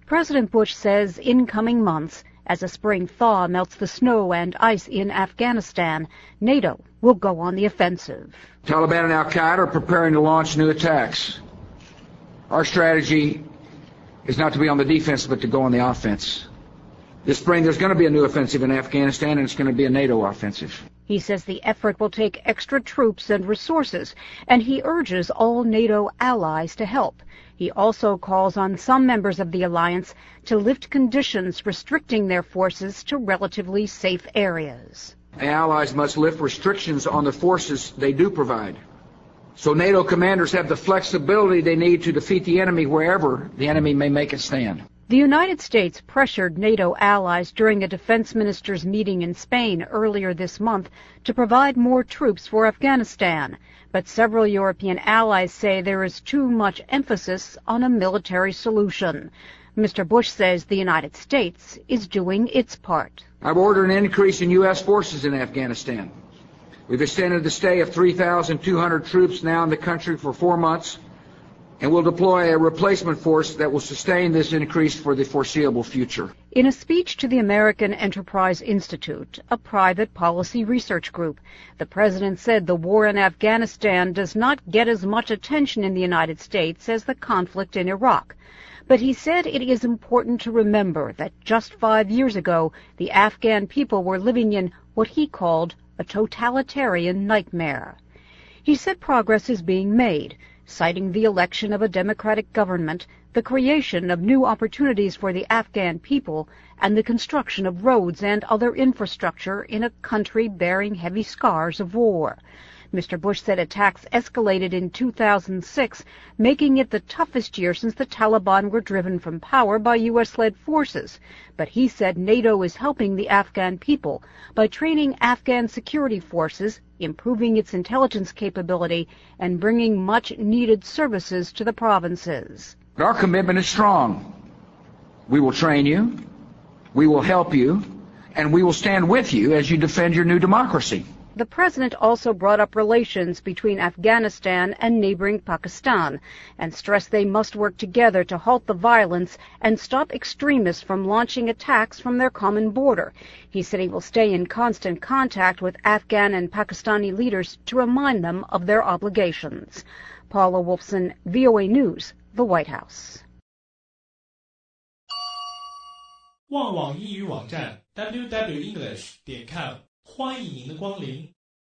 President Bush says in coming months, as a spring thaw melts the snow and ice in Afghanistan, NATO will go on the offensive. Taliban and al-Qaeda are preparing to launch new attacks. Our strategy is not to be on the defense, but to go on the offense. This spring, there's going to be a new offensive in Afghanistan, and it's going to be a NATO offensive. He says the effort will take extra troops and resources, and he urges all NATO allies to help. He also calls on some members of the alliance to lift conditions restricting their forces to relatively safe areas. Allies must lift restrictions on the forces they do provide, so NATO commanders have the flexibility they need to defeat the enemy wherever the enemy may make a stand. The United States pressured NATO allies during a defense ministers' meeting in Spain earlier this month to provide more troops for Afghanistan. But several European allies say there is too much emphasis on a military solution. Mr. Bush says the United States is doing its part. I've ordered an increase in U.S. forces in Afghanistan. We've extended the stay of 3,200 troops now in the country for 4 months, and will deploy a replacement force that will sustain this increase for the foreseeable future. In a speech to the American Enterprise Institute, a private policy research group, the president said the war in Afghanistan does not get as much attention in the United States as the conflict in Iraq. But he said it is important to remember that just 5 years ago, the Afghan people were living in what he called a totalitarian nightmare. He said progress is being made, citing the election of a democratic government, the creation of new opportunities for the Afghan people, and the construction of roads and other infrastructure in a country bearing heavy scars of war. Mr. Bush said attacks escalated in 2006, making it the toughest year since the Taliban were driven from power by U.S.-led forces. But he said NATO is helping the Afghan people by training Afghan security forces, improving its intelligence capability, and bringing much-needed services to the provinces. Our commitment is strong. We will train you, we will help you, and we will stand with you as you defend your new democracy. The president also brought up relations between Afghanistan and neighboring Pakistan and stressed they must work together to halt the violence and stop extremists from launching attacks from their common border. He said he will stay in constant contact with Afghan and Pakistani leaders to remind them of their obligations. Paula Wolfson, VOA News, the White House. 旺网英语网站 www.english.com 欢迎您的光临。